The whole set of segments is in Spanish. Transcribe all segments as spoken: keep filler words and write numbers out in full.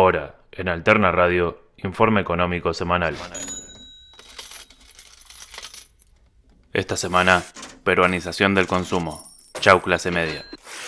Ahora, en Alterna Radio, Informe Económico Semanal. Esta semana, peruanización del consumo. Chau clase media.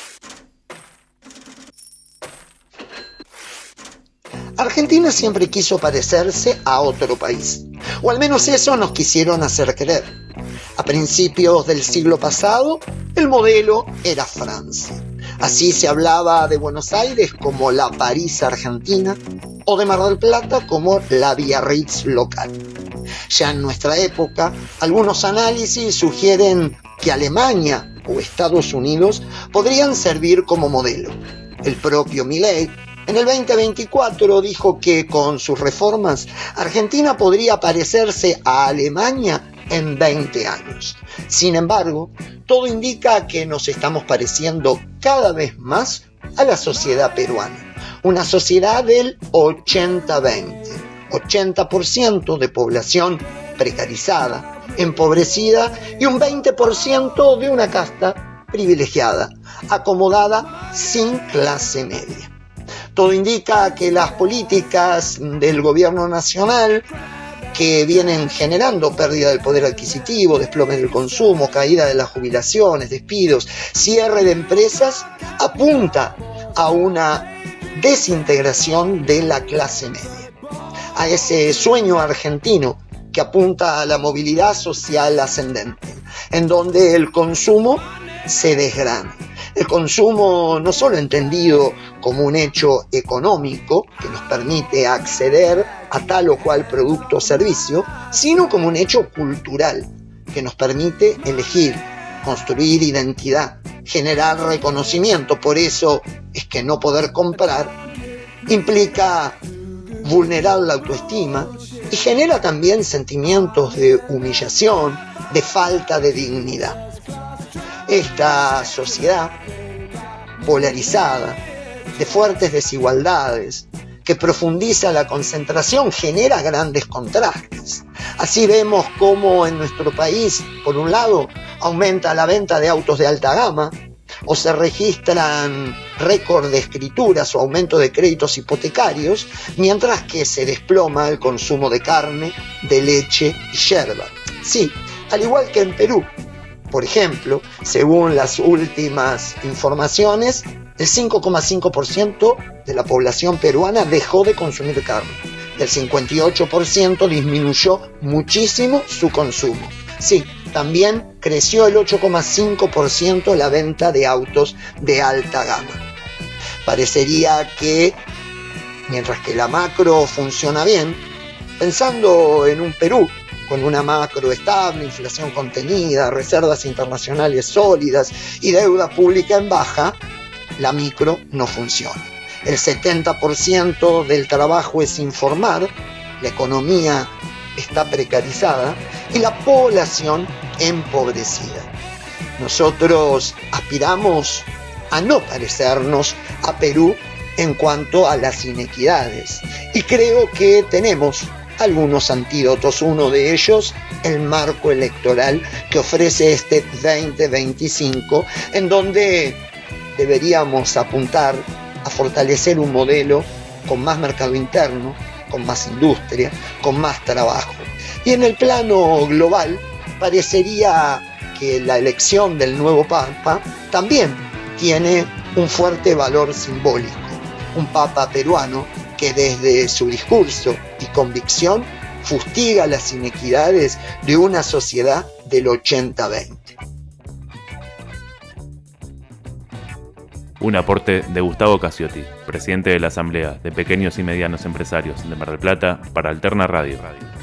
Argentina siempre quiso parecerse a otro país, o al menos eso nos quisieron hacer creer. A principios del siglo pasado, el modelo era Francia. Así se hablaba de Buenos Aires como la París argentina, o de Mar del Plata como la Biarritz local. Ya en nuestra época, algunos análisis sugieren que Alemania o Estados Unidos podrían servir como modelo. El propio Milei en el veinte veinticuatro dijo que con sus reformas Argentina podría parecerse a Alemania en veinte años. Sin embargo, todo indica que nos estamos pareciendo cada vez más a la sociedad peruana, una sociedad del ochenta veinte, ochenta por ciento de población precarizada, empobrecida y un veinte por ciento de una casta privilegiada, acomodada sin clase media. Todo indica que las políticas del gobierno nacional, que vienen generando pérdida del poder adquisitivo, desplome del consumo, caída de las jubilaciones, despidos, cierre de empresas, apunta a una desintegración de la clase media, a ese sueño argentino que apunta a la movilidad social ascendente, en donde el consumo se desgrana. El consumo no solo entendido como un hecho económico que nos permite acceder a tal o cual producto o servicio, sino como un hecho cultural que nos permite elegir, construir identidad, generar reconocimiento. Por eso es que no poder comprar implica vulnerar la autoestima y genera también sentimientos de humillación, de falta de dignidad. Esta sociedad polarizada, de fuertes desigualdades, que profundiza la concentración, genera grandes contrastes. Así vemos cómo en nuestro país, por un lado, aumenta la venta de autos de alta gama, o se registran récord de escrituras o aumento de créditos hipotecarios, mientras que se desploma el consumo de carne, de leche y yerba. Sí, al igual que en Perú. Por ejemplo, según las últimas informaciones, el cinco coma cinco por ciento de la población peruana dejó de consumir carne. El cincuenta y ocho por ciento disminuyó muchísimo su consumo. Sí, también creció el ocho coma cinco por ciento la venta de autos de alta gama. Parecería que, mientras que la macro funciona bien, pensando en un Perú con una macro estable, inflación contenida, reservas internacionales sólidas y deuda pública en baja, la micro no funciona. El setenta por ciento del trabajo es informal, la economía está precarizada y la población empobrecida. Nosotros aspiramos a no parecernos a Perú en cuanto a las inequidades y creo que tenemos algunos antídotos. Uno de ellos, el marco electoral que ofrece este veinte veinticinco, en donde deberíamos apuntar a fortalecer un modelo con más mercado interno, con más industria, con más trabajo. Y en el plano global, parecería que la elección del nuevo Papa también tiene un fuerte valor simbólico. Un Papa peruano que desde su discurso y convicción fustiga las inequidades de una sociedad del ochenta veinte. Un aporte de Gustavo Casiotti, presidente de la Asamblea de Pequeños y Medianos Empresarios de Mar del Plata, para Alterna Radio.